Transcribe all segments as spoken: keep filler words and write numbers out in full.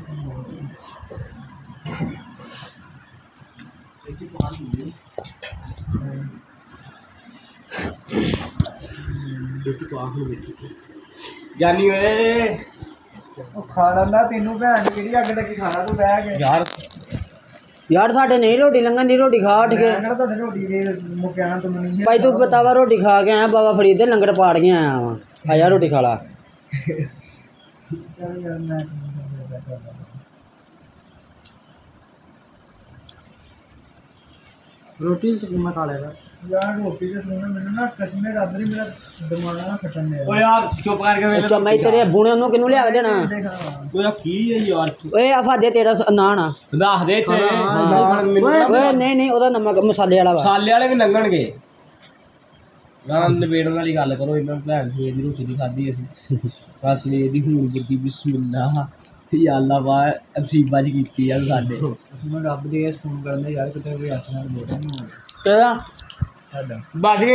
जानी ओए खा लेंदा तेनू भैन केड़ी अग लगी खाना तू बह के यार यार साढ़े नहीं रोटी लंघन दी रोटी खा उठ के रोटी मुक्याना तुम नहीं भाई तू बतावा रोटी खा के आया बाबा फरीद दे लंगर पाड़ के आया वहाँ आया रोटी खा ला रोटी मैं खा लेगा यार रोटी तो सुनो मैंने ना कसमे रब दी मेरा दिमाग ना फटन दे ओ यार चुप करके मेरे अच्छा मैं तेरे बुने नु किनु लिया के देना ओ यार की है यार ओए आफा दे तेरा नान आ दस दे चे ओए नहीं नहीं ओदा नमक मसाले वाला वा मसाले वाले भी लंघणगे गाना नवेड़न वाली गल करो इन्हां भैन सवेर दी रोटी दी खाधी असीं बस सवेर दी हून गिद्दी बिस्मिल्लाह या अल्लाह वा नसीबा च कीती यार साडे मैं रब दी फोन करने यार किते कोई हत्थ नाल बोलदा नहीं होना तेरा साडा बाकी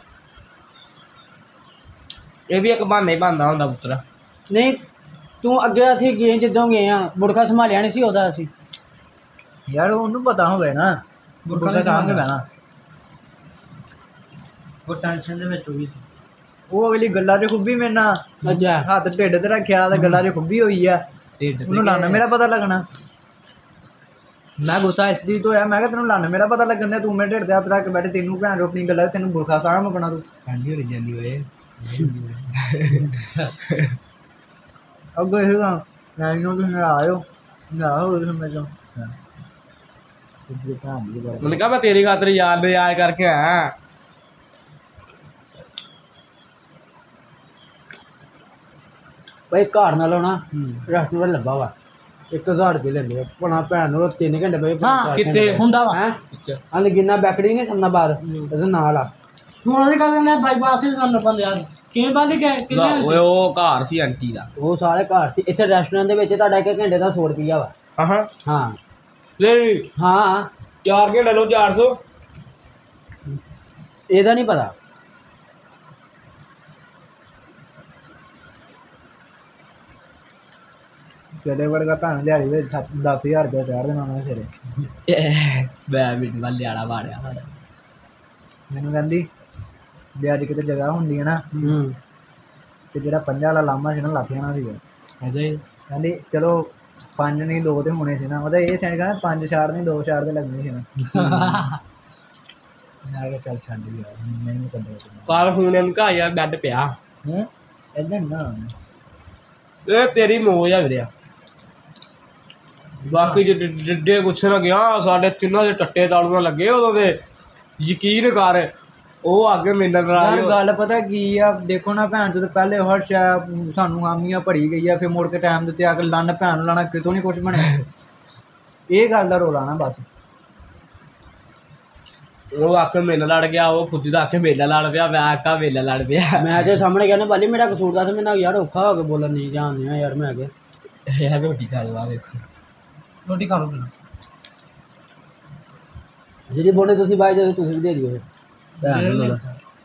ये भी एक बहाना ही बनदा हुंदा पुत्तरा नहीं तू अगे असीं गए जिद्दों गए आ बुड़खा संभालिया नहीं सी ओदा असीं यार ओनू पता होवे ना बुढ़ा सामने बहना वो टेंशन दे विच होई सी ਉਹ ਅਗਲੀ ਗੱਲਾਂ 'ਚ ਖੁੱਬੀ ਮੇਰੇ ਨਾਲ अच्छा ਹੱਥ ਢਿੱਡ ਤੇ ਰੱਖਿਆ ਤੇ ਗੱਲਾਂ 'ਚ ਖੁੱਬੀ ਹੋਈ ਆ ਉਹਨੂੰ ਲਾਣਾ ਮੇਰਾ ਪਤਾ ਲੱਗਣਾ ਮੈਂ ਗੁੱਸਾ ਇਸ ਲਈ ਤੋਂ ਹੋਇਆ ਮੈਂ ਕਿਹਾ ਤੈਨੂੰ ਲਾਣਾ ਮੇਰਾ ਪਤਾ ਲੱਗਣ ਦਿਆ ਤੂੰ ਮੇਰੇ ਢਿੱਡ ਤੇ ਹੱਥ ਰੱਖ ਕੇ ਬੈਠੇ ਤੈਨੂੰ ਭੈਣ ਚੋ ਆਪਣੀ ਗੱਲਾਂ ਤੈਨੂੰ ਬੁਰਖਾ ਸਾਰਾ ਮੁਕਣਾ ਤੂੰ ਕਹਿੰਦੀ ਹੋ ਜਾਂਦੀ ਓਏ ਅੱਗੋਂ ਇਹ ਤਾਂ ਮੈਂ ਨੂੰ ਤੁਸੀਂ ਆਇਓ ਨਾ ਹੋ ਤੁਸੀਂ ਮੈਂ ਜੋ मैंने कहा मैं तेरी खातिर याद याद करके आया भाई घर नालों ना रेस्टोरेंट लब्भा वा एक हज़ार रुपये लेंदे भला भैन नूं तीन घंटे बई कित्ते हुंदा वा हैं हाले गिन्ना बैकड़ी नहीं समना बाद ਇਹਦੇ ਨਾਲ ਆ ਤੂੰ ਉਹਨੇ ਕਹਿੰਦਾ ਬਾਈਪਾਸ ਹੀ ਸਾਨੂੰ ਬੰਦ ਯਾਰ ਕਿਵੇਂ ਬੰਦ ਕਿੰਨੇ ਓਏ ਉਹ ਘਰ ਸੀ ਆਂਟੀ ਦਾ ਉਹ ਸਾਰੇ ਘਰ ਚ ਇੱਥੇ ਰੈਸਟੋਰੈਂਟ ਦੇ ਵਿੱਚ ਤੁਹਾਡਾ ਇੱਕ ਘੰਟੇ ਦਾ ਸੌ ਰੁਪਈਆ ਵਾ ਹਾਂ ਹਾਂ ਨਹੀਂ ਹਾਂ ਚਾਰ ਘੰਟੇ ਲਓ ਚਾਰ ਸੌ ਇਹਦਾ ਨਹੀਂ ਪਤਾ ਤੇਰੇ ਵਰਗਾ ਭੈਣ ਦਿਹਾੜੀ ਦੇ ਦਸ ਹਜ਼ਾਰ ਰੁਪਇਆ ਚਾਰ ਦੇਣਾ ਮੈਂ ਸਿਰੇ ਮੈਂ ਮਿੰਟ ਵੱਲ ਲਿਆੜਾ ਮਾਰਿਆ ਮੈਨੂੰ ਕਹਿੰਦੀ ਜੇ ਅੱਜ ਕਿਤੇ ਜਗ੍ਹਾ ਹੁੰਦੀ ਹੈ ਨਾ ਹੂੰ ਤੇ ਜਿਹੜਾ ਪੰਜਾਂ ਵਾਲਾ ਲਾਮਾ ਸੀ ਨਾ ਲੱਥ ਜਾਣਾ ਸੀਗਾ ਅਜੇ ਕਹਿੰਦੀ ਚਲੋ ਪੰਜ ਨਹੀਂ ਦੋ ਤੇ ਹੋਣੇ ਸੀ ਨਾ ਉਹਦਾ ਇਹ ਸੈਂਡ ਕਹਿੰਦਾ ਪੰਜ ਛਾੜ ਨਹੀਂ ਦੋ ਛਾੜ ਤੇ ਲੱਗਣੇ ਸੀ ਨਾ ਮੈਂ ਕਿਹਾ ਚੱਲ ਛੱਡ ਯਾਰ ਮੈਂ ਨਹੀਂ ਕਰਦਾ ਕਾਲ ਫੋਨ ਇਹਨੂੰ ਕਹਾ ਯਾਰ ਬੈੱਡ ਪਿਆ ਹੈ ਇਦਾਂ ਨਾ ਇਹ ਤੇਰੀ ਮੋਜ ਆ ਵੀਰਿਆ ਬਾਕੀ ਜੇ ਡੱਡੇ ਗੁੱਸੇ ਨਾਲ ਗਿਆ ਸਾਡੇ ਤਿੰਨਾਂ ਦੇ ਟੱਟੇ ਤਾਲੂਆਂ ਲੱਗੇ ਉਦੋਂ ਦੇ ਯਕੀਨ ਕਰ ਉਹ ਅੱਗੇ ਮੇਰੇ ਨਾਲ ਯਾਰ ਗੱਲ ਪਤਾ ਕੀ ਆ ਦੇਖੋ ਨਾ ਭੈਣ ਚੋਂ ਪਹਿਲੇ ਹਰ ਸ਼ੈ ਸਾਨੂੰ ਹਾਮੀਆਂ ਭਰੀ ਗਈ ਆ ਫਿਰ ਮੁੜ ਕੇ ਟਾਈਮ ਦੇ ਉੱਤੇ ਆ ਕੇ ਲੰਨ ਭੈਣ ਨੂੰ ਲਾਣਾ ਕਿਤੋਂ ਨਹੀਂ ਕੁਛ ਬਣਿਆ ਇਹ ਗੱਲ ਦਾ ਰੋਲਾ ਨਾ ਬਸ ਉਹ ਆਕੇ ਮੇਰੇ ਲੜ ਗਿਆ ਉਹ ਖੁਦ ਦਾ ਆਕੇ ਮੇਲਾ ਲੜ ਪਿਆ ਮੈਂ ਆਕਾ ਮੇਲਾ ਲੜ ਪਿਆ ਮੈਂ ਤੇ ਸਾਹਮਣੇ ਕਹਿੰਦਾ ਬਾਲੀ ਮੇਰਾ ਕਸੂਰ ਦਾ ਤੇ ਮੈਨੂੰ ਯਾਰ ਔਖਾ ਹੋ ਕੇ ਬੋਲਣ ਨਹੀਂ ਜਾਣਦੇ ਆ ਯਾਰ ਮੈਂ ਅੱਗੇ ਯਾਰ ਰੋਟੀ ਖਾ ਲਵਾ ਵੇਖ ਰੋਟੀ ਖਾ ਲਓ ਪਹਿਲਾਂ ਜਿਹੜੀ ਬੋਨੇ ਤੁਸੀਂ ਬਾਈ ਜਦੋਂ ਤੁਸੀਂ ਵੀ ਦੇ ਦਿਓ ਭੈਣ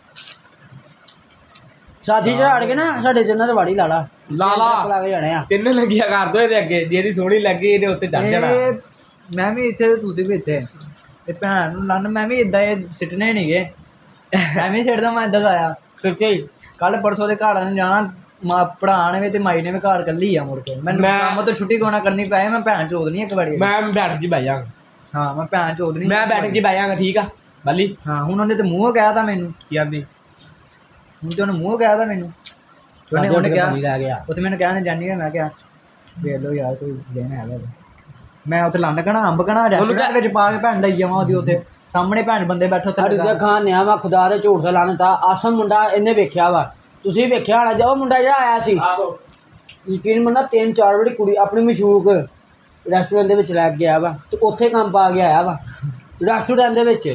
ਸਾਥੀ ਝਾੜ ਕੇ ਨਾ ਸਾਡੇ ਜਿੰਨਾਂ ਤੇ ਵਾੜੀ ਲਾ ਲਾ ਲਾ ਲਾ ਲਾ ਕੇ ਜਾਣੇ ਆ ਤਿੰਨ ਲੱਗੀਆਂ ਕਰ ਦੋ ਇਹਦੇ ਅੱਗੇ ਜਿਹਦੀ ਸੋਹਣੀ ਲੱਗੀ ਇਹਦੇ ਉੱਤੇ ਚੜ ਜਾਣਾ ਮੈਂ ਵੀ ਇੱਥੇ ਤੁਸੀਂ ਵੀ ਇੱਥੇ ਤੇ ਭੈਣ ਨੂੰ ਲੰਨ ਮੈਂ ਵੀ ਇੱਦਾਂ ਇਹ ਸਿੱਟਣੇ ਨਹੀਂ ਗਏ ਐਵੇਂ ਛੱਡਦਾ ਮੈਂ ਇੱਦਾਂ ਦਾ ਆਇਆ ਸੱਚੇ ਕੱਲ ਪਰਸੋਂ ਦੇ ਘਰ ਨੂੰ ਜਾਣਾ ਮਾਂ ਪੜ੍ਹਾਉਣ ਵੀ ਤੇ ਮਾਈ ਨੇ ਵੀ ਘਰ ਕੱਲੀ ਆ ਮੁੜ ਕੇ ਮੈਨੂੰ ਕੰਮ ਤੋਂ ਛੁੱਟੀ ਕੋਣਾ ਕਰਨੀ ਪਈ ਮੈਂ ਭੈਣ ਚੋਦ ਨਹੀਂ ਇੱਕ ਵਾਰੀ ਮੈਂ ਬੈਠ ਜੀ ਬਹਿ ਜਾਗਾ ਹਾਂ ਮੈਂ ਭੈਣ ਚੋਦ ਨਹੀਂ ਮੈਂ ਬੈਠ ਜੀ ਬਹਿ ਜਾਗਾ ਠੀਕ ਆ ਬੱਲੀ ਹਾਂ ਹੁਣ ਉਹਨੇ ਤੇ ਮੂੰਹ ਕਹਿ ਤਾ ਮੈਨੂੰ ਕੀ ਆਂਦੀ ਹੁਣ ਤੇ ਉਹਨੇ ਮੂੰਹ ਕਹਿ ਤਾ ਮੈਨੂੰ ਉਹਨੇ ਉਹਨੇ ਕਿਹਾ ਲੈ ਗਿਆ ਉੱਥੇ ਮੈਨੂੰ ਕਹਿਣ ਜਾਨੀ ਮੈਂ ਕਿਹਾ ਵੇਖ ਲਓ ਯਾਰ ਕੋਈ ਦੇਣ ਹੈਗਾ ਮੈਂ ਉੱਥੇ ਲੰਨ ਕਣਾ ਅੰਬ ਕਣਾ ਰੈਸਟੋਰੈਂਟ ਵਿੱਚ ਪਾ ਕੇ ਭੈਣ ਲਈ ਜਾਵਾਂ ਉਹਦੀ ਉੱਥੇ ਸਾਹਮਣੇ ਭੈਣ ਬੰਦੇ ਬੈਠੇ ਉੱਥੇ ਸਾਡੇ ਖਾਨ ਨਿਆ ਵਾ ਖੁਦਾ ਦੇ ਝੂਠ ਤੇ ਲਾਣ ਤਾ ਆਸਮ ਮੁੰਡਾ ਇਹਨੇ ਵੇਖਿਆ ਵਾ ਤੁਸੀਂ ਵੇਖਿਆ ਹੋਣਾ ਜੋ ਮੁੰਡਾ ਜਿਹੜਾ ਆਇਆ ਸੀ ਯਕੀਨ ਮੰਨਣਾ ਤਿੰਨ ਚਾਰ ਵਾਰੀ ਕੁੜੀ ਆਪਣੀ ਮਸ਼ੂਕ ਰੈਸਟੋਰੈਂਟ ਦੇ ਵਿੱਚ ਲੈ ਕੇ ਗਿਆ ਵਾ ਤੇ ਉੱਥੇ ਕੰਮ ਪਾ ਕੇ ਆਇਆ ਵਾ ਰੈਸਟੋਰੈਂਟ ਦੇ ਵਿੱਚ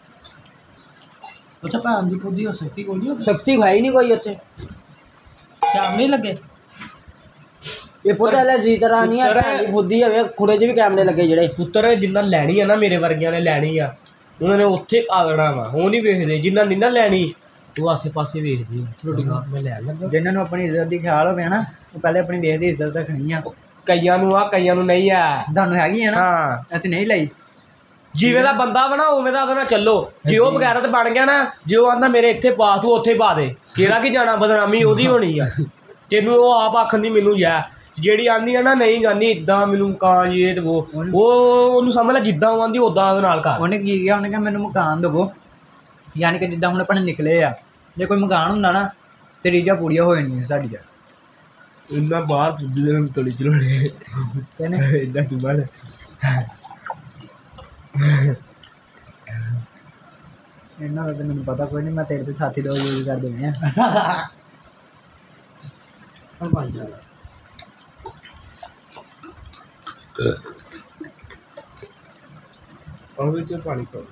ਅੱਛਾ ਭੈਣ ਦੀ ਖੁਦ ਹੀ ਹੋ ਸਕਦੀ ਕੋਈ ਨਹੀਂ ਸ਼ਕਤੀ ਖਾਈ ਨਹੀਂ ਕੋਈ ਉੱਥੇ ਸ਼ਾਮ ਨਹੀਂ ਲੱਗੇ ਇਹ ਪੁੱਤ ਲੈ ਜੀ ਤਰ੍ਹਾਂ ਨਹੀਂ ਆ ਭੈਣ ਦੀ ਬੁੱਧੀ ਹੋਵੇ ਖੁੜੇ 'ਚ ਵੀ ਕੈਮਰੇ ਲੱਗੇ ਜਿਹੜੇ ਪੁੱਤਰ ਜਿੰਨਾ ਲੈਣੀ ਆ ਨਾ ਮੇਰੇ ਵਰਗਿਆਂ ਨੇ ਲੈਣੀ ਆ ਉਹਨਾਂ ਨੇ ਉੱਥੇ ਆ ਲੈਣਾ ਵਾ ਉਹ ਨਹੀਂ ਵੇਖਦੇ ਜਿੰਨਾ ਨਹੀਂ ਨਾ ਲੈਣੀ ਉਹ ਆਸੇ ਪਾਸੇ ਵੇਖਦੇ ਆ ਰੋਟੀ ਖਾ ਮੈਂ ਲੈਣ ਲੱਗਾ ਜਿਨ੍ਹਾਂ ਨੂੰ ਆਪਣੀ ਇੱਜ਼ਤ ਦੀ ਖਿਆਲ ਹੋਵੇ ਨਾ ਉਹ ਪਹਿਲੇ ਆਪਣੀ ਦੇਸ਼ ਦੀ ਇੱਜ਼ਤ ਰੱਖਣੀ ਆ ਕਈਆਂ ਨੂੰ ਆ ਕਈਆਂ ਨੂੰ ਨਹੀਂ ਆ। ਤੁਹਾਨੂੰ ਹੈਗੀ ਆ ਨਾ ਹਾਂ ਅਸੀਂ ਨਹੀਂ ਲਈ। ਜਿਵੇਂ ਦਾ ਬੰਦਾ ਵਾ ਨਾ ਉਵੇਂ ਦਾ ਉਹਦੇ ਨਾਲ ਚੱਲੋ। ਜੇ ਉਹ ਵਗੈਰਾ ਤੇ ਬਣ ਗਿਆ ਨਾ, ਜੇ ਉਹ ਆਂਦਾ ਮੇਰੇ ਇੱਥੇ ਪਾ ਤੂੰ ਉੱਥੇ ਪਾ ਦੇ, ਕਿਹੜਾ ਕੀ ਜਾਣਾ, ਬਦਨਾਮੀ ਉਹਦੀ ਹੋਣੀ ਆ। ਤੈਨੂੰ ਉਹ ਆਪ ਆਖਣ ਦੀ ਮੈਨੂੰ ਯਾ ਜਿਹੜੀ ਆਂਦੀ ਆ ਨਾ ਨਹੀਂ ਜਾਨੀ ਇੱਦਾਂ ਮੈਨੂੰ ਕਾਂ ਜੀ ਇਹ ਤੇ ਉਹ ਉਹ ਉਹਨੂੰ ਸਮਝ ਲੈ ਜਿੱਦਾਂ ਉਹ ਆਂਦੀ ਉੱਦਾਂ ਉਹਦੇ ਨਾਲ ਕਰ। ਉਹਨੇ ਕੀ ਕਿਹਾ, ਉਹਨੇ ਕਿਹਾ ਮੈਨੂੰ ਮਕਾਨ ਦੇਵੋ, ਯਾਨੀ ਕਿ ਜਿੱਦਾਂ ਹੁਣ ਆਪਣੇ ਨਿਕਲੇ ਆ, ਜੇ ਕੋਈ ਮਕਾਨ ਹੁੰਦਾ ਨਾ ਤੇ ਰੀਝਾਂ ਪੂਰੀਆਂ ਹੋ ਜਾਣੀਆਂ ਸਾਡੀਆਂ। ਇੰਨਾ ਬਾਹਰ ਪੁੱਜਦੇ ਨੂੰ ਤਲੀ ਚਲਾਉਣੇ ਕਹਿੰਦੇ ਇੰਨਾ ਤੂੰ ਬਾਹਰ ਇਹਨਾਂ ਦਾ ਤਾਂ ਮੈਨੂੰ ਪਤਾ ਕੋਈ ਨਹੀਂ, ਮੈਂ ਤੇਰੇ ਤੇ ਸਾਥੀ ਦੋ ਯੂਜ਼ ਕਰ ਦਿੰਦੇ ਆ। ਉਹ ਵਿੱਚ ਪਾਣੀ ਪਾਓ।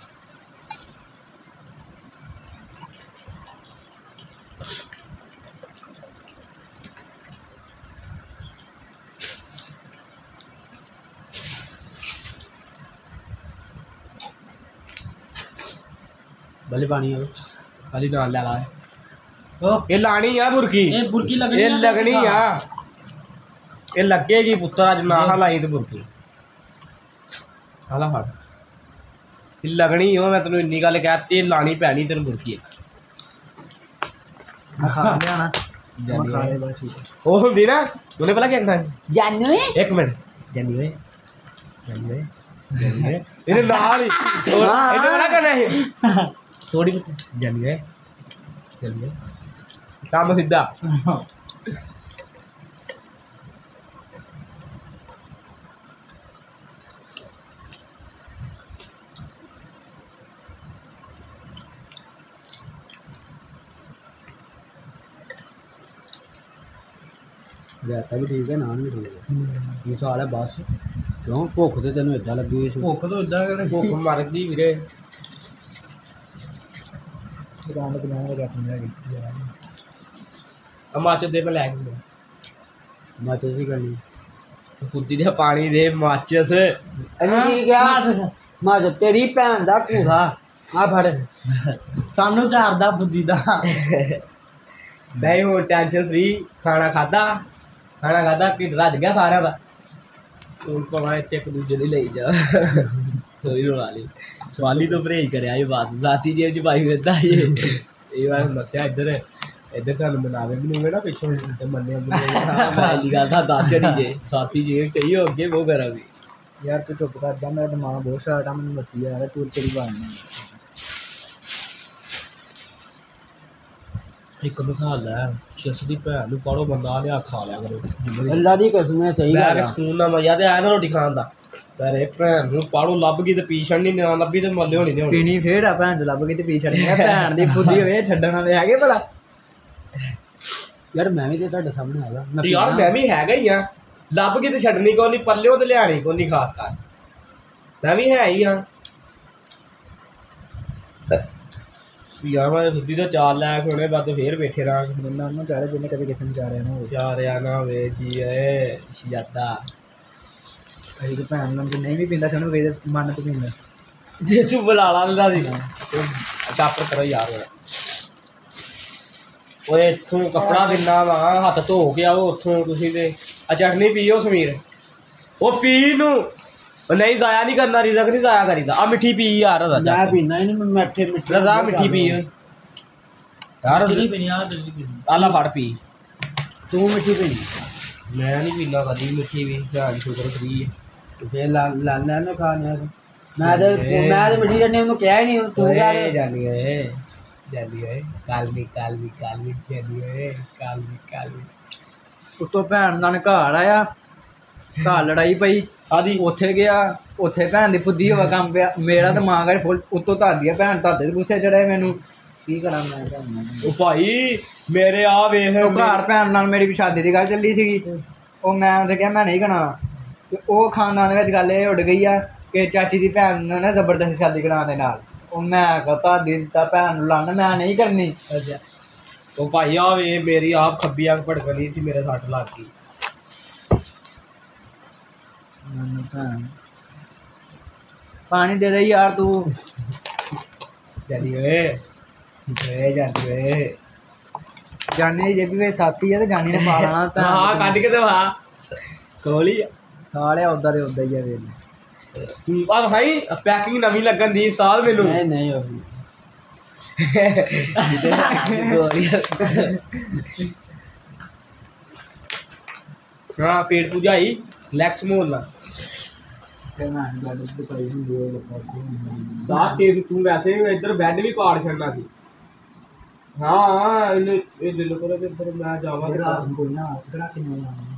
ਬੱਲੇ ਪਾਣੀ ਆਵੇ ਖਾਲੀ ਨਾਲ ਲੈ ਲਾ। ਉਹ ਇਹ ਲਾਣੀ ਆ ਬੁਰਕੀ, ਇਹ ਬੁਰਕੀ ਲੱਗਣੀ ਇਹ ਲੱਗਣੀ ਆ, ਇਹ ਲੱਗੇਗੀ ਪੁੱਤਰ। ਅੱਜ ਨਾ ਲਾਈ ਤੇ ਬੁਰਕੀ ਹਾਲਾ ਫੜ, ਇਹ ਲੱਗਣੀ ਹੋ। ਮੈਂ ਤੈਨੂੰ ਇੰਨੀ ਗੱਲ ਕਹਿਤੀ, ਲਾਣੀ ਪੈਣੀ ਤੈਨੂੰ ਬੁਰਕੀ ਇੱਕ। ਮੈਂ ਖਾ ਲਿਆ ਨਾ, ਮੈਂ ਖਾ ਲਿਆ, ਬਸ ਠੀਕ ਹੈ। ਉਹ ਹੁੰਦੀ ਨਾ ਉਹਨੇ ਪਹਿਲਾਂ ਕੀ ਕਰਨਾ, ਜਾਨੂ ਇੱਕ ਮਿੰਟ ਜਾਨੀ ਓਏ ਜਾਨੀ ਓਏ ਜਾਨੀ ਓਏ, ਇਹਨੇ ਨਾਲ ਹੀ ਇਹਨੇ ਬਣਾ ਕਰਨਾ ਸੀ ਥੋੜੀ ਬਹੁਤ ਜਾਨੀ ਓਏ ਜਾਨੀ ਓਏ, ਕੰਮ ਸਿੱਧਾ। ਰਾਤਾ ਵੀ ਠੀਕ ਹੈ, ਨਾਨ ਵੀ ਠੀਕ ਹੈ। ਇਹ ਸਾਲ ਹੈ ਬਸ। ਕਿਉਂ ਭੁੱਖ ਤੇ ਤੈਨੂੰ ਏਦਾਂ ਲੱਗੀ ਹੋਈ ਸੀ? ਭੁੱਖ ਤੋਂ ਇਦਾਂ ਭੁੱਖ ਮਰ ਗਈ ਵੀਰੇ। ਦੁਕਾਨ ਤੇ ਬਣਾਉਣਾ ਰੱਖਣਾ ਹੈ ਮਾਚ ਦੇ ਮੈਂ ਲੈ ਕੇ ਮਾਚਸ ਵੀ ਕਰਨੀ ਕੁੱਤੀ ਦੇ ਪਾਣੀ ਦੇ ਮਾਚਸ। ਇਹਨੇ ਕੀ ਕਿਹਾ? ਮਾਚ ਤੇਰੀ ਭੈਣ ਦਾ ਘੂਰਾ ਆ ਫੜ। ਸਾਨੂੰ ਝਾੜਦਾ ਬੁੱਧੀ ਦਾ। ਨਹੀਂ ਹੁਣ ਟੈਨਸ਼ਨ ਫਰੀ, ਖਾਣਾ ਖਾਦਾ ਖਾਣਾ ਖਾਦਾ ਕਿ ਰੱਜ ਗਿਆ ਸਾਰਿਆਂ ਦਾ। ਹੁਣ ਭਾਵੇਂ ਇੱਥੇ ਇੱਕ ਦੂਜੇ ਦੀ ਲਈ ਜਾ ਕੋਈ ਰੋਲਾ ਨਹੀਂ। ਸਵਾਲੀ ਤੋਂ ਪਰਹੇਜ ਕਰਿਆ ਇਹ ਬਸ, ਸਾਥੀ ਜੇਬ ਚ ਪਾਈ ਫਿਰਦਾ ਇਹ ਇਹ ਵਾਰ ਦੱਸਿਆ ਇੱਧਰ ਇੱਧਰ ਤੁਹਾਨੂੰ ਮਨਾਵੇ ਬਣੂਗੇ ਨਾ ਪਿੱਛੋਂ ਤੇ ਮੰਨਿਆ ਮੈਂ ਦੀ ਗੱਲ ਤਾਂ ਦੱਸ ਛੜੀ ਜੇ ਸਾਥੀ ਜੇਬ ਚਾਹੀਏ ਹੋ ਅੱਗੇ ਬਹੁਤ ਕਰਾਂਗੇ। ਯਾਰ ਤੂੰ ਚੁੱਪ ਕਰ ਜਾ, ਮੇਰਾ ਦਿਮਾਗ ਬਹੁਤ ਸ਼ਾਰਟ ਆ, ਮੈਨੂੰ ਦੱਸੀ ਯਾਰ ਤੂੰ ਤੇਰੀ ਬਾਤ ਨਹੀਂ। ਇੱਕ ਮਿਸਾਲ ਹੈ, ਸ਼ਸ ਦੀ ਭੈਣ ਨੂੰ ਪੜੋ ਬੰਦਾ ਲਿਆ ਖਾ ਲਿਆ ਕਰੋ। ਅੱਲਾ ਦੀ ਕਸਮ ਹੈ, ਸਹੀ ਮੈਂ ਗੱਲ ਕਿ ਆ। ਸਕੂਨ ਨਾਲ ਮਜ਼ਾ ਤੇ ਆਇਆ ਨਾ ਰੋਟੀ ਖਾਣ ਦਾ। ਪਰ ਇਹ ਭੈਣ ਨੂੰ ਪਾੜੋ ਲੱਭ ਗਈ ਤੇ ਪੀ ਛੱਡਣੀ, ਨਾ ਲੱਭੀ ਤੇ ਮੱਲੇ ਹੋਣੀ ਨਹੀਂ ਹੋਣੀ। ਪੀਣੀ ਫੇਰ ਆ ਭੈਣ ਚ ਲੱਭ ਗਈ ਤੇ ਪੀ ਛੱਡਣੀ ਆ। ਭੈਣ ਦੀ ਫੁੱਦੀ ਹੋਵੇ ਛੱਡਣ ਵਾਲੇ ਹੈਗੇ ਭਲਾ। ਯਾਰ ਮੈਂ ਵੀ ਤੇ ਤੁਹਾਡੇ ਸਾਹਮਣੇ ਹੈਗਾ। ਮੈਂ ਯਾਰ ਪੀਣਾ। ਮੈਂ ਵੀ ਹੈਗਾ ਹੀ ਆ, ਲੱਭ ਗਈ ਤੇ ਛੱਡਣੀ ਕੋਈ ਨਹੀਂ, ਪੱਲਿਓ ਤੇ ਲਿਆਣੀ ਕੋਈ ਨਹੀਂ ਖਾਸ ਕਰ। ਮੈਂ ਵੀ ਹੈ ਹੀ ਆ ਯਾਰ। ਮੈਂ ਦੁੱਧੀ ਦਾ ਚਾਲ ਲੈ ਕੇ ਹੁਣੇ ਬਾਅਦ ਫੇਰ ਬੈਠੇ ਰਹਾਂਗੇ। ਬੰਦਾ ਉਹਨੂੰ ਚਾਰੇ ਜਿਹਨੇ ਕਦੇ ਕਿਸੇ ਨੂੰ ਚਾਰਿਆ ਨਾ ਹੋਵੇ। ਚਾਰਿਆ ਨਾ ਵੇ ਜੀ ਏ ਸ਼ਿਆਦਾ ਅਸੀਂ ਤਾਂ ਭੈਣ ਨੂੰ ਜੇ ਨਹੀਂ ਵੀ ਪੀਂਦਾ ਸਾਨੂੰ ਵੇਦ ਮਨ ਤੋਂ ਪੀਂਦਾ। ਜੇ ਤੂੰ ਬੁਲਾ ਲਾ ਲੈਂਦਾ ਸੀ ਛਾਪਰ ਕਰੋ ਯਾਰ। ਓਏ ਇੱਥੋਂ ਕੱਪੜਾ ਦਿੰਦਾ ਵਾ, ਹੱਥ ਧੋ ਕੇ ਆਓ ਉੱਥੋਂ ਤੁਸੀਂ ਤੇ ਆ ਚਟਨੀ ਪੀਓ ਸਮੀਰ। ਉਹ ਪੀ ਨੂੰ ਉਹ ਨਹੀਂ ਜ਼ਾਇਆ ਨਹੀਂ ਕਰਨਾ, ਰਿਜ਼ਕ ਨਹੀਂ ਜ਼ਾਇਆ ਕਰੀਦਾ। ਆ ਮਿੱਠੀ ਪੀ ਯਾਰ ਰਜ਼ਾ ਮੈਂ ਪੀਣਾ ਹੀ ਨਹੀਂ, ਮੈਂ ਮਿੱਠੇ ਮਿੱਠੇ ਰਜ਼ਾ ਮਿੱਠੀ ਪੀ ਯਾਰ। ਜਿਹੜੀ ਪੀਣੀ ਆ ਜਲਦੀ ਪੀਣੀ। ਆਲਾ ਫੜ ਪੀ। ਤੂੰ ਮਿੱਠੀ ਪੀਣੀ ਮੈਂ ਨਹੀਂ ਪੀਂਦਾ ਕਦੀ ਮਿੱਠੀ ਵੀ, ਧਿਆਨ ਸ਼ੂਗਰ ਫਰੀ ਹੈ। ਫੇਰ ਲਾ ਲਾ ਲੈ ਖਾਣੇ ਮੈਂ ਤੇ ਮੈਂ ਤੇ ਮਿੱਠੀ ਚਟਨੀ ਉਹਨੂੰ ਕਿਹਾ ਹੀ ਨਹੀਂ। ਤੂੰ ਓਏ ਯਾਰ ਜਾਨੀ ਓਏ ਜਾਨੀ ਓਏ ਕਾਲਮੀ ਕਾਲਮੀ ਕਾਲਮੀ ਜਾਨੀ ਓਏ ਕਾਲਮੀ ਕਾਲਮੀ। ਉੱਤੋਂ ਭੈਣ ਨਾਲ ਘਰ ਆਇਆ, ਘਰ ਲੜਾਈ ਪਈ, ਆਦੀ ਉੱਥੇ ਗਿਆ, ਉੱਥੇ ਭੈਣ ਦੀ ਫੁੱਦੀ ਹਵਾ ਕੰਮ ਪਿਆ। ਮੇਰਾ ਦਿਮਾਗ ਹੈ ਫੁੱਲ ਉੱਤੋਂ ਧਰਦੀ ਆ ਭੈਣ, ਧਰਦੇ ਦੇ ਗੁੱਸੇ ਚੜਿਆ ਮੈਨੂੰ। ਕੀ ਕਰਾਂ ਮੈਂ ਭੈਣ ਨਾਲ? ਉਹ ਭਾਈ ਮੇਰੇ ਆ ਵੇਖ ਉਹ ਘਰ ਭੈਣ ਨਾਲ ਮੇਰੀ ਸ਼ਾਦੀ ਦੀ ਗੱਲ ਚੱਲੀ ਸੀਗੀ। ਉਹ ਮੈਂ ਉਹਦੇ ਕਿਹਾ ਮੈਂ ਨਹੀਂ ਕਰਾਉਣਾ, ਤੇ ਉਹ ਖਾਨਦਾਨ ਵਿੱਚ ਗੱਲ ਇਹ ਉੱਡ ਗਈ ਆ ਕਿ ਚਾਚੀ ਦੀ ਭੈਣ ਨੂੰ ਨਾ ਜ਼ਬਰਦਸਤੀ ਸ਼ਾਦੀ ਕਰਾਉਣ ਦੇ ਨਾਲ। ਉਹ ਮੈਂ ਕਹਤਾ ਦਿੱਤਾ ਭੈਣ ਨੂੰ ਲਾਉਣਾ, ਮੈਂ ਨਹੀਂ ਕਰਨੀ। ਅੱਛਾ ਉਹ ਭਾਈ ਆ ਵੇ ਮੇਰੀ ਆਪ ਖੱਬੀ ਅੱਖ ਭੜਕਣੀ ਸੀ, ਮੇਰੇ ਸੱਟ ਲੱਗ ਗਈ। ਭੈਣ ਪਾਣੀ ਦੇ ਦੇ ਯਾਰ ਤੂੰ। ਜਾਨੀ ਓਏ ਓਏ ਜਾਨੀ ਓਏ ਜਾਨੀ ਜੇ ਵੀ ਸਾਥੀ ਆ ਤੇ ਜਾਨੀ ਨੇ ਪਾ ਲੈਣਾ। ਹਾਂ ਕੱਢ ਕੇ ਤੇ ਵਾ ਕੋਲੀ ਆ ਖਾ ਲਿਆ ਉਦਾਂ ਦੇ ਉਦਾਂ ਹੀ ਆ ਵੇਲੇ ਤੂੰ ਆ ਭਾਈ ਪੈਕਿੰਗ ਨਵੀਂ ਲੱਗਣ ਦੀ ਸਾਲ ਮੈਨੂੰ ਨਹੀਂ ਨਹੀਂ ਉਹੀ ਹਾਂ ਪੇਟ ਪੁਜਾਈ ਲੈਕਸ ਮੋਲਣਾ ਤੇ ਮੈਂ ਗੱਲ ਦਿਖਾਈ ਹੁੰਦੀ ਹੈ ਲੋਕਾਂ ਨੂੰ ਸਾਹ ਤੇ ਤੂੰ ਵੈਸੇ ਇੱਧਰ ਬੈੱਡ ਵੀ ਪਾੜ ਛੱਡਣਾ ਸੀ ਹਾਂ ਹਾਂ ਇਹਨੇ ਇਹ ਲੈ ਲੋ ਕਰੋ ਤੇ ਫਿਰ ਮੈਂ ਜਾਵਾਂਗਾ ਕੋਈ ਨਾ ਕਿਹੜਾ ਕਿੰਨਾ